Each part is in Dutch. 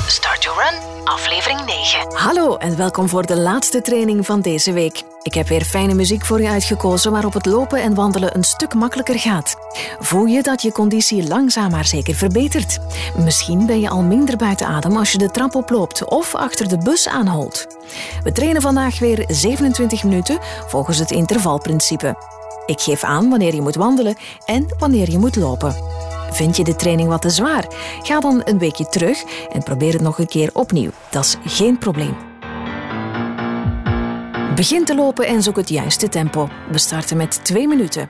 Start to Run, aflevering 9. Hallo en welkom voor de laatste training van deze week. Ik heb weer fijne muziek voor je uitgekozen waarop het lopen en wandelen een stuk makkelijker gaat. Voel je dat je conditie langzaam maar zeker verbetert? Misschien ben je al minder buiten adem als je de trap oploopt of achter de bus aanholt. We trainen vandaag weer 27 minuten volgens het intervalprincipe. Ik geef aan wanneer je moet wandelen en wanneer je moet lopen. Vind je de training wat te zwaar? Ga dan een weekje terug en probeer het nog een keer opnieuw. Dat is geen probleem. Begin te lopen en zoek het juiste tempo. We starten met 2 minuten.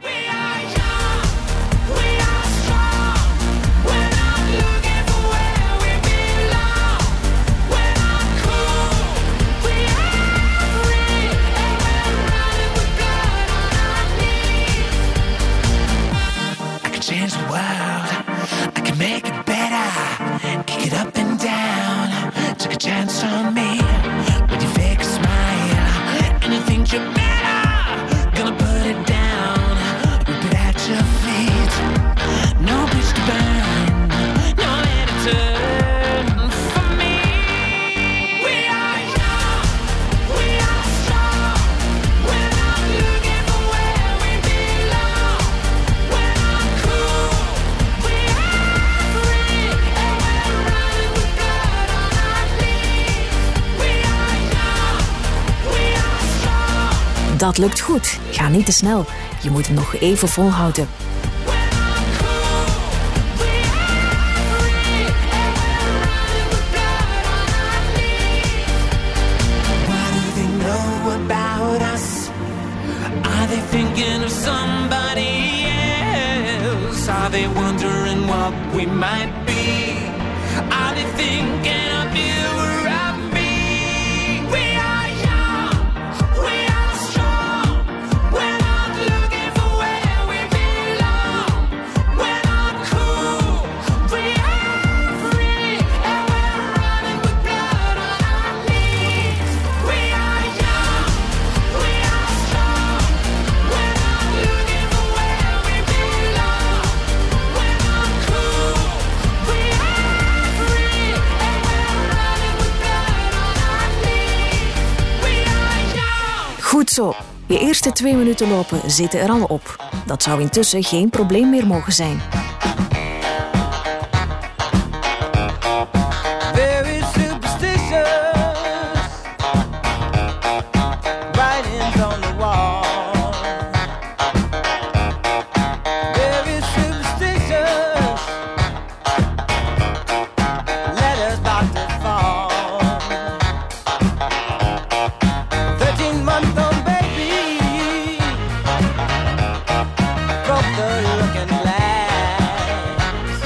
Make it better, kick it up and down. Take a chance on me with your fake smile, and you think you're better. Gonna put it down, rip it at your feet. No bridge to burn, no way to turn for me. We are young, we are strong. We're not looking for where we belong. We're not cool, we are. Dat lukt goed. Ga niet te snel. Je moet hem nog even volhouden. What do they know about us? Are they thinking of somebody else? Are they wondering what we might be? Are they thinking of you or of me? We are young, we are strong. We're not looking for where we belong. We're not cool, we are free, and we're running with blood on our knees. We are young, we are strong. We're not looking for where we belong. We're not cool, we are free, and we're running with blood on our knees. We are young. Goed zo. Je eerste 2 minuten lopen zitten er al op. Dat zou intussen geen probleem meer mogen zijn. Very superstitious, writings on the wall. Very superstitious, letters about to fall. 13-month-old baby broke the looking glass.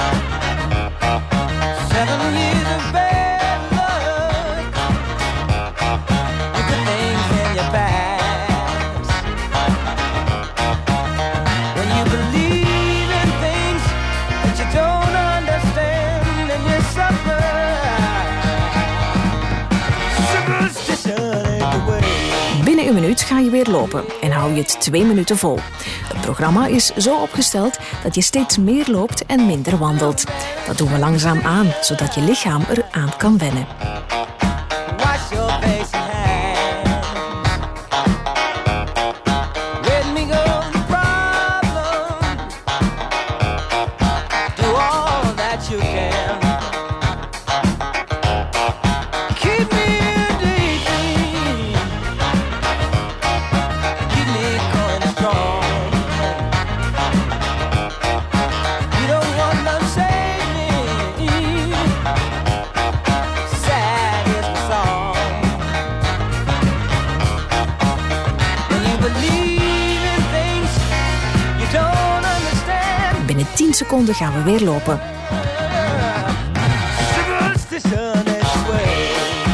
7 years of bad luck, you put things in your past. When you believe in things that you don't understand, and you suffer. Superstition ain't the way. Binnen een minuut ga je weer lopen en hou je het 2 minuten vol. Het programma is zo opgesteld dat je steeds meer loopt en minder wandelt. Dat doen we langzaam aan, zodat je lichaam eraan kan wennen. Wash your face and hands. Let me go the problem. Do all that you can. Keep me daydream. Keep me going strong. You don't want to save me. Sad is the song. When you believe in things you don't understand. Binnen 10 seconden gaan we weer lopen. Superstition is the way.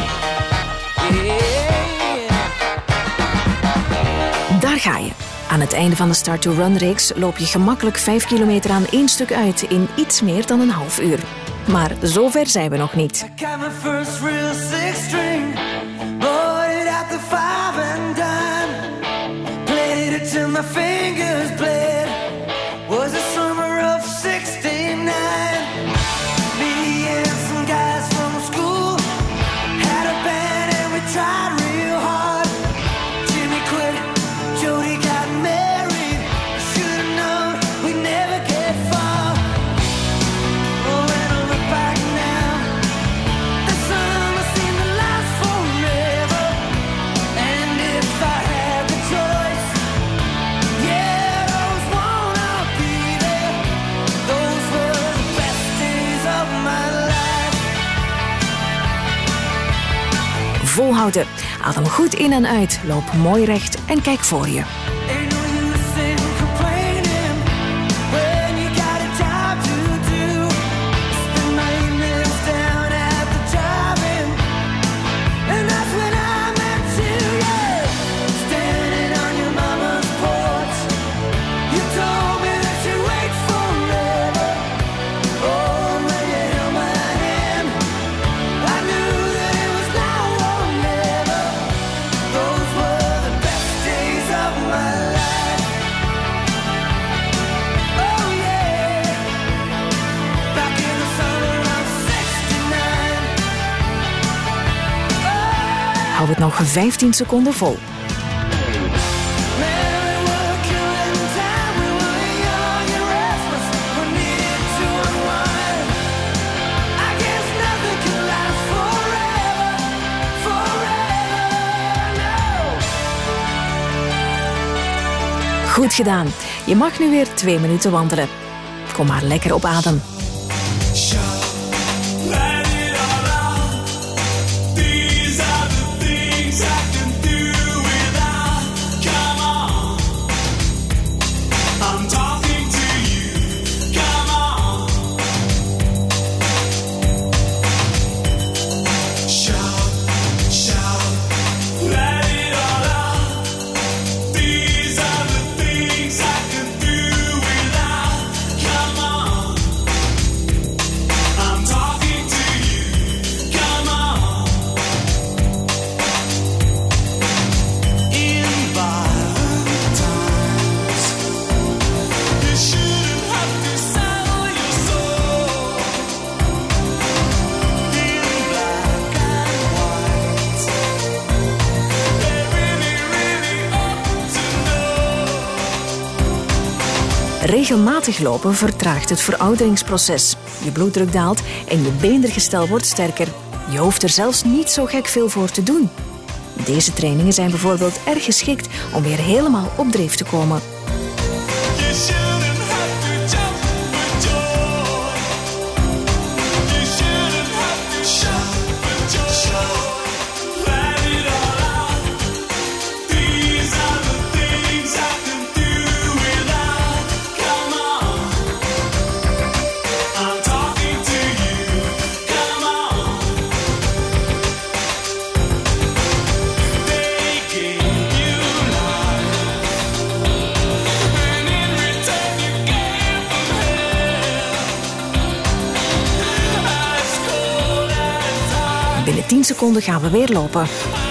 Yeah. Daar ga je. Aan het einde van de Start to Run-reeks loop je gemakkelijk 5 kilometer aan 1 stuk uit in iets meer dan een half uur. Maar zover zijn we nog niet. I got my first real 6-string, bought it at the 5 and dime, played it till my fingers bled. Was the summer of '69. Me and some guys from school volhouden. Adem goed in en uit, loop mooi recht en kijk voor je. Hou het nog 15 seconden vol. Goed gedaan. Je mag nu weer 2 minuten wandelen. Kom maar lekker op adem. Regelmatig lopen vertraagt het verouderingsproces. Je bloeddruk daalt en je beendergestel wordt sterker. Je hoeft er zelfs niet zo gek veel voor te doen. Deze trainingen zijn bijvoorbeeld erg geschikt om weer helemaal op dreef te komen. Binnen 10 seconden gaan we weer lopen.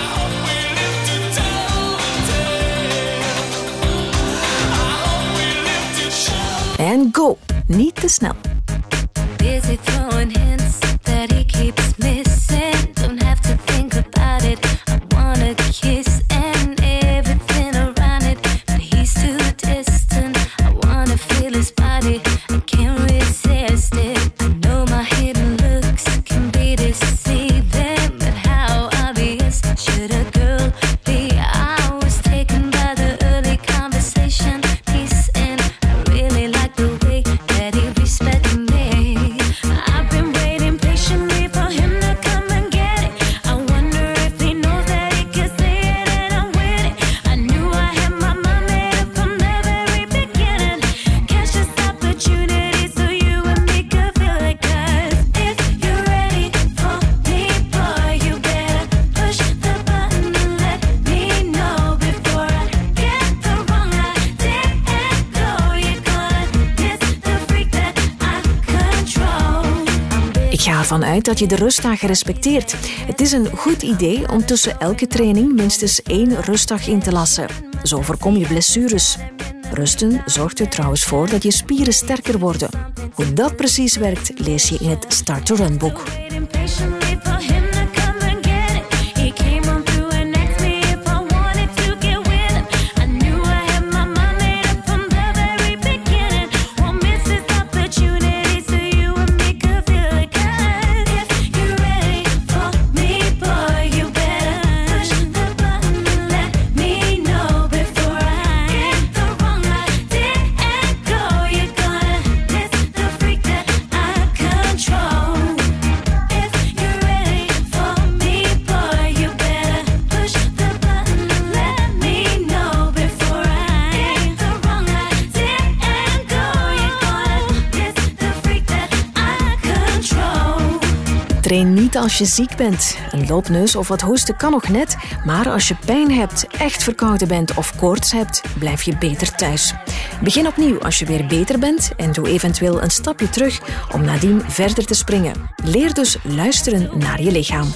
En go! Niet te snel. Busy throwing hints that he keeps missing. Don't have to think about it. I wanna kiss and everything around it, but he's too distant. I wanna feel his body. I can't resist it. I know my hidden looks can be deceiving, but how obvious should a girl be? I was taken by the early conversation piece, and I really like the way that he respected me. I've been waiting patiently for him to come and get it. I wonder if he knows that he can say it and I'm winning. I knew I had my mind made up from the very beginning. Catch this opportunity so you and me could feel it. 'Cause if you're ready for me, boy, you better push the button and let me know before I get the wrong idea and go. You're gonna miss the freak that I control. Ik ga ervan uit dat je de rustdagen respecteert. Het is een goed idee om tussen elke training minstens 1 rustdag in te lassen. Zo voorkom je blessures. Rusten zorgt er trouwens voor dat je spieren sterker worden. Hoe dat precies werkt, lees je in het Start to Run boek. Ween niet als je ziek bent. Een loopneus of wat hoesten kan nog net, maar als je pijn hebt, echt verkouden bent of koorts hebt, blijf je beter thuis. Begin opnieuw als je weer beter bent en doe eventueel een stapje terug om nadien verder te springen. Leer dus luisteren naar je lichaam.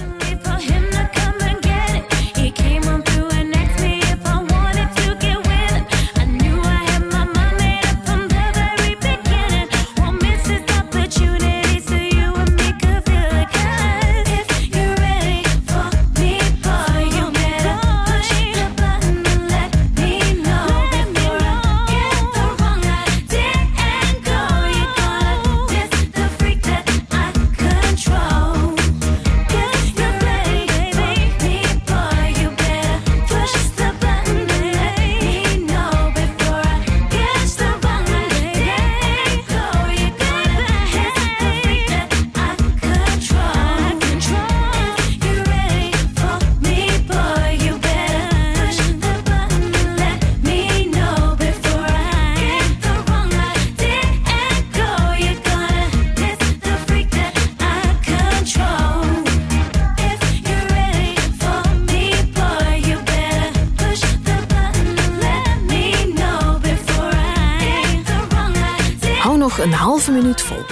Nog een halve minuut vol.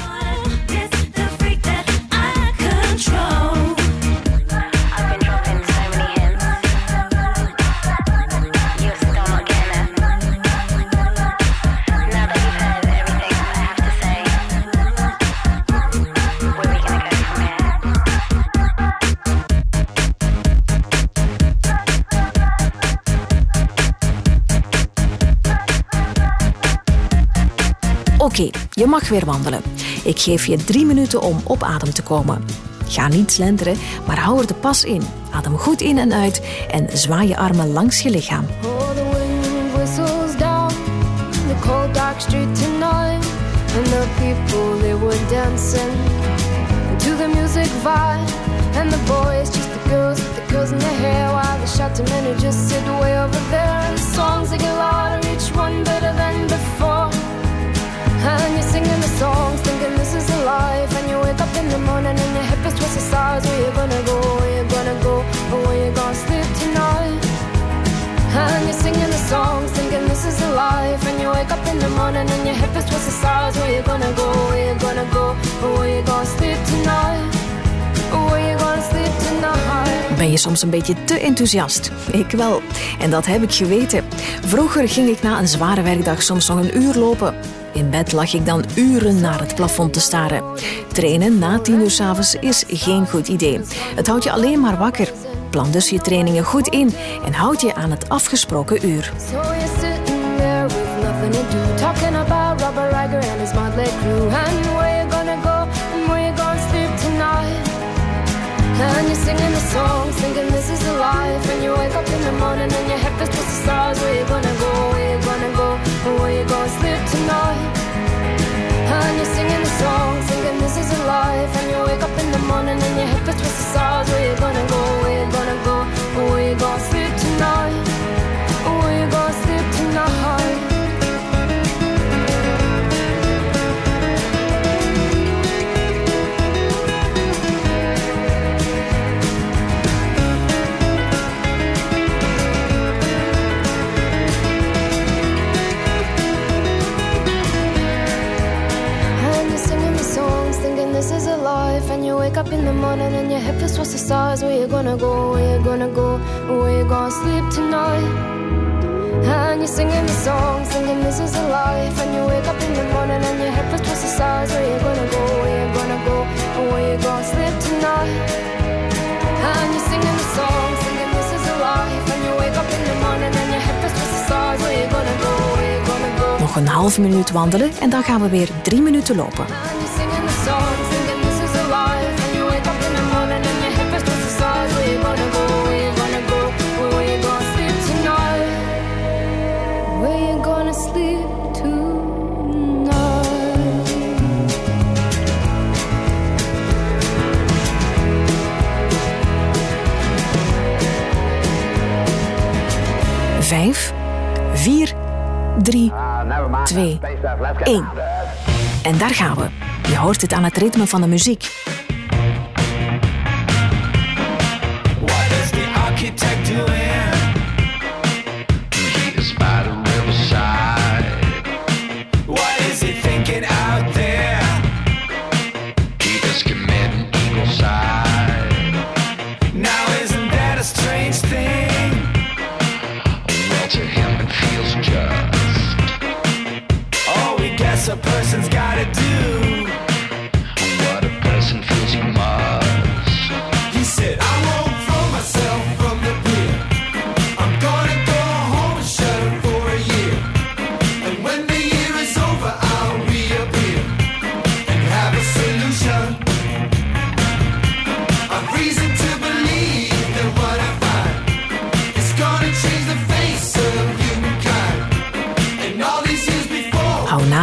Oké, je mag weer wandelen. Ik geef je 3 minuten om op adem te komen. Ga niet slenteren, maar hou er de pas in. Adem goed in en uit en zwaai je armen langs je lichaam. Oh, the wind whistles down the cold dark street tonight, and the people they were dancing to the music vibe, and the boys just the girls in their hair, while the shouting men who just sit way over there. And the songs they get louder, each one better than before. And you're singing the songs, thinking this is a life. And you wake up in the morning and your hip is twisted sides. Where you gonna go, where you gonna go, or where you gonna sleep tonight? And you're singing the songs, thinking this is a life. And you wake up in the morning and your hip is twisted sides. Where you gonna go, where you gonna go, or where you gonna sleep tonight? Or where you gonna sleep tonight? Ben je soms een beetje te enthousiast? Ik wel. En dat heb ik geweten. Vroeger ging ik na een zware werkdag soms nog een uur lopen. In bed lag ik dan uren naar het plafond te staren. Trainen na 10 uur 's avonds is geen goed idee. Het houdt je alleen maar wakker. Plan dus je trainingen goed in en houd je aan het afgesproken uur. So you're sitting there with nothing to do, talking about Robert Riger and his motley crew, and where you gonna go and where you gonna sleep tonight. And you're singing the songs, thinking this is a life. And you wake up in the morning and your head is twisted stars. Where you gonna go, where you gonna go, and where you gonna sleep tonight. And you're singing the songs, thinking this is a life. And you wake up in the morning and your head is twisted stars. Where you gonna go, where you gonna go, and where you gonna sleep tonight. Where you gonna sleep tonight. This is a life, and you wake up in the morning and your hip is towards the stars. Where you gonna go, where you gonna go, where you gonna sleep tonight. And you're singing the songs, thinking this is a life. And you wake up in the morning and your hip is towards the stars. Where you gonna go, where you gonna go, where you gonna sleep tonight. And you're singing the songs, thinking this is a life. And you wake up in the morning and your hip is towards the stars. Where you gonna go, where you gonna go. Nog een halve minuut wandelen en dan gaan we weer 3 minuten lopen. Songs, thinking this is a life. And you wake up in the morning and your hip is twisted the stars. Where you gonna go, where you gonna go, where you gonna sleep tonight. Where you gonna sleep tonight. 5, 4, 3, 2, 1. En daar gaan we. Je hoort het aan het ritme van de muziek.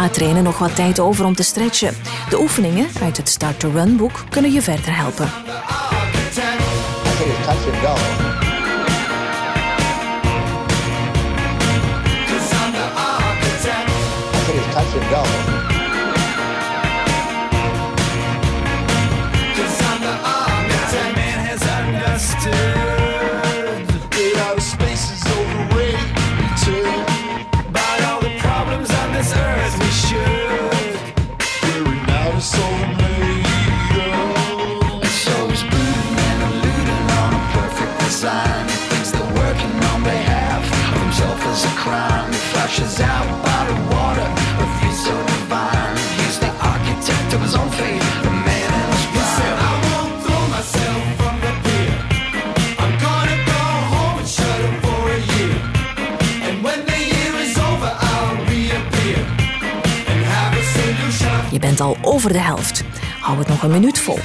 na trainen nog wat tijd over om te stretchen. De oefeningen uit het Start to Run boek kunnen je verder helpen. Flashes out by the water, a view so divine. He's the architect of his own fate, the man in his pride. He said, I won't throw myself from the pier. I'm gonna go home and shut up for a year. And when the year is over, I'll reappear and have a solution. Je bent al over de helft. Hou het nog een minuut vol.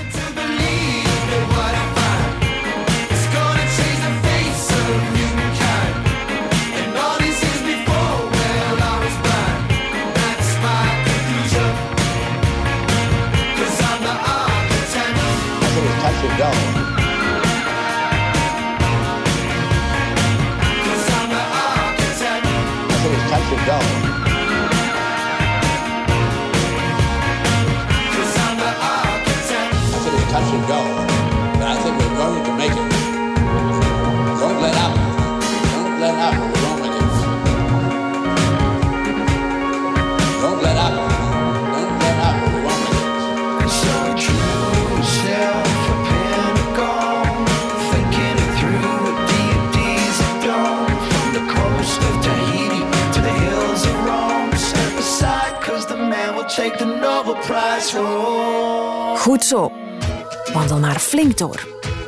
Goed zo. Wandel maar flink door.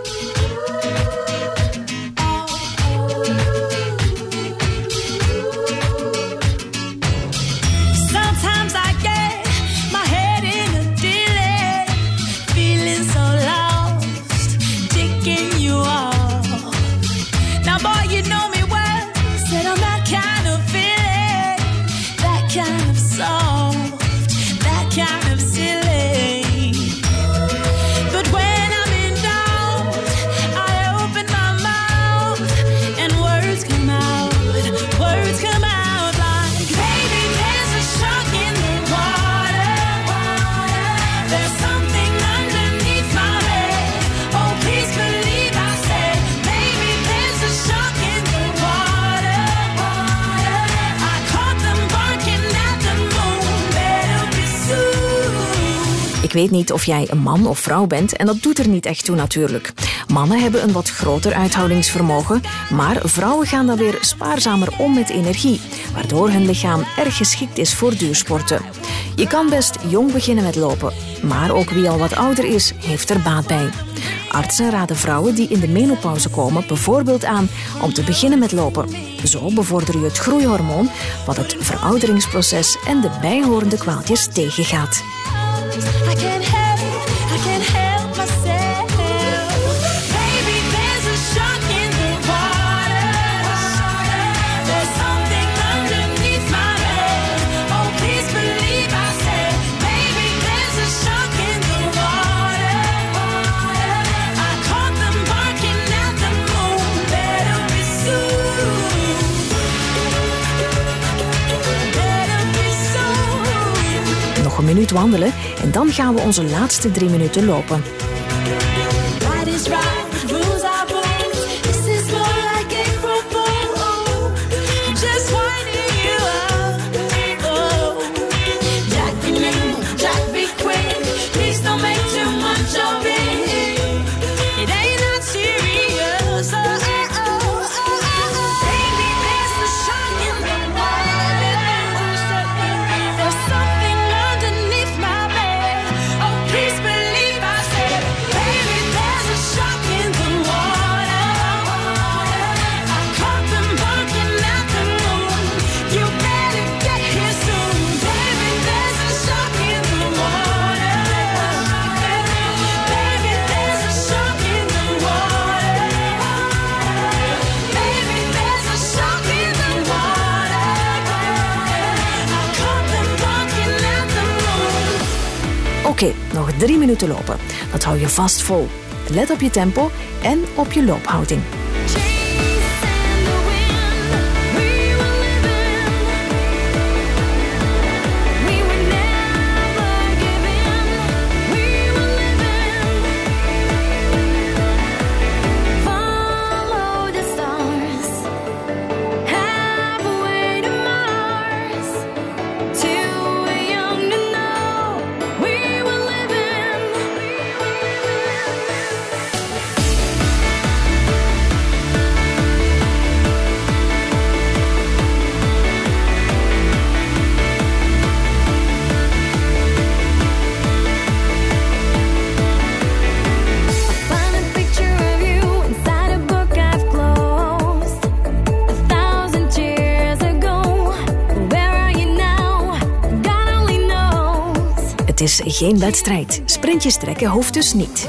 Ik weet niet of jij een man of vrouw bent en dat doet er niet echt toe natuurlijk. Mannen hebben een wat groter uithoudingsvermogen, maar vrouwen gaan dan weer spaarzamer om met energie, waardoor hun lichaam erg geschikt is voor duursporten. Je kan best jong beginnen met lopen, maar ook wie al wat ouder is, heeft er baat bij. Artsen raden vrouwen die in de menopauze komen bijvoorbeeld aan om te beginnen met lopen. Zo bevorder je het groeihormoon, wat het verouderingsproces en de bijhorende kwaaltjes tegengaat. I can't help myself. Baby, there's a shark in the water. There's something underneath my bed. Oh, please believe I said, baby, there's a shark in the water. I caught them barking at the moon. Better be soon. Better be soon. Nog een minuut wandelen en dan gaan we onze laatste 3 minuten lopen. Right is right, rules are rules. This is more like April Fool. Just winding you up. Oh, Jack be new, Jack be quick. Please don't make too much of it. It ain't that serious. Baby, there's a shark in the water. There's something underneath my bed. Oh, please believe I said. Oké, nog 3 minuten lopen. Dat hou je vast vol. Let op je tempo en op je loophouding. Het is geen wedstrijd. Sprintjes trekken hoeft dus niet.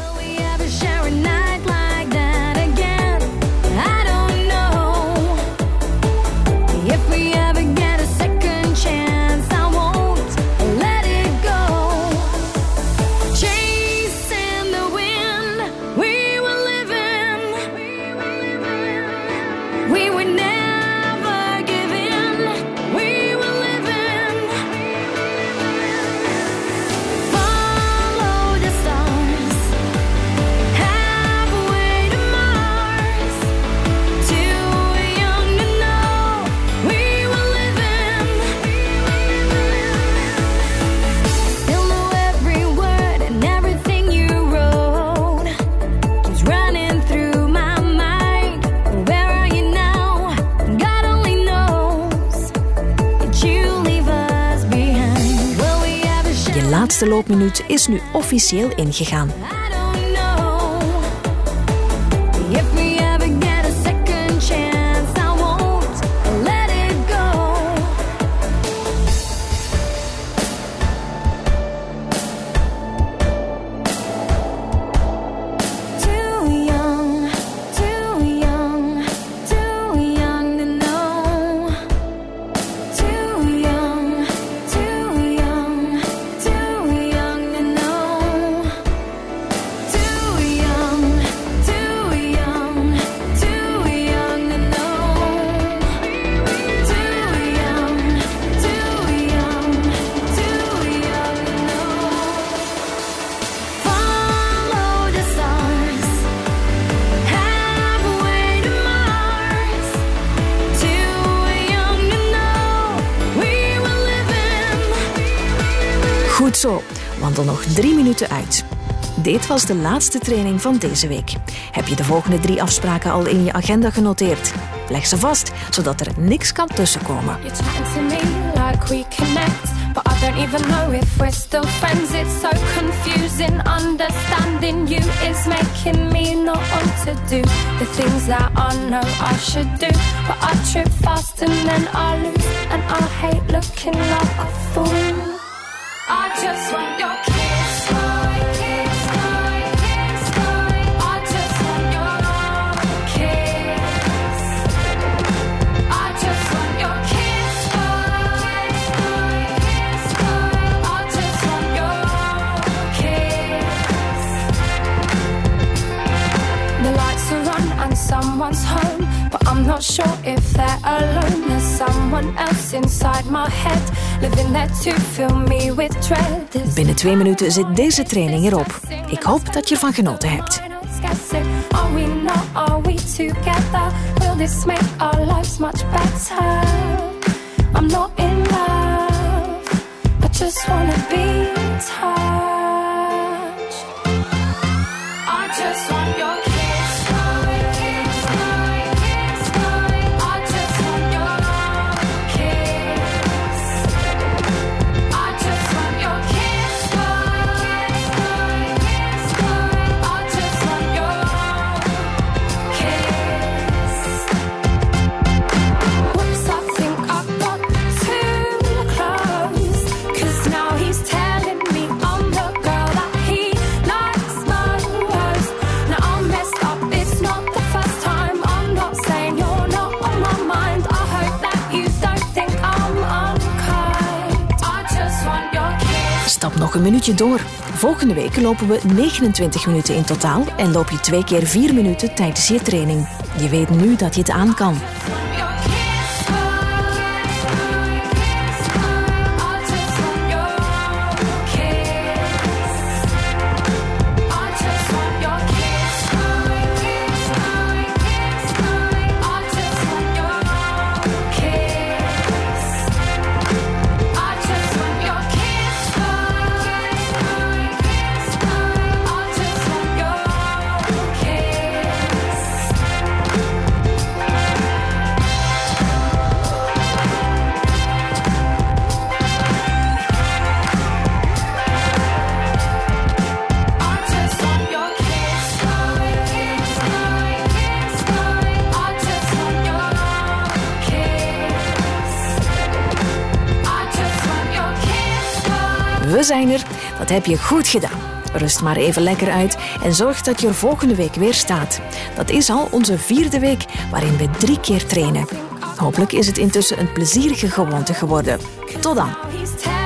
De laatste loopminuut is nu officieel ingegaan. Goed zo, wandel nog 3 minuten uit. Dit was de laatste training van deze week. Heb je de volgende 3 afspraken al in je agenda genoteerd? Leg ze vast, zodat er niks kan tussenkomen. You're chatting to me like we connect, but I don't even know if we're still friends. It's so confusing. Understanding you is making me not want to do the things that I know I should do. But I trip fast and then I lose, and I hate looking like a fool. I just want your kiss, my kiss, my kiss, my. I just want your kiss. I just want your kiss, my kiss, my kiss, my. I just want your kiss. The lights are on and someone's home, but I'm not sure if they're alone. There's someone else inside my head, living there to fill me with dread. Binnen 2 minuten zit deze training erop. Ik hoop dat je ervan genoten hebt. Are we not, are we together? Will this make our lives much better? I'm not in love, I just wanna be touched. I just want your kiss. Tell een minuutje door. Volgende week lopen we 29 minuten in totaal en loop je 2 keer 4 minuten tijdens je training. Je weet nu dat je het aan kan. We zijn er. Dat heb je goed gedaan. Rust maar even lekker uit en zorg dat je er volgende week weer staat. Dat is al onze 4e week waarin we 3 keer trainen. Hopelijk is het intussen een plezierige gewoonte geworden. Tot dan.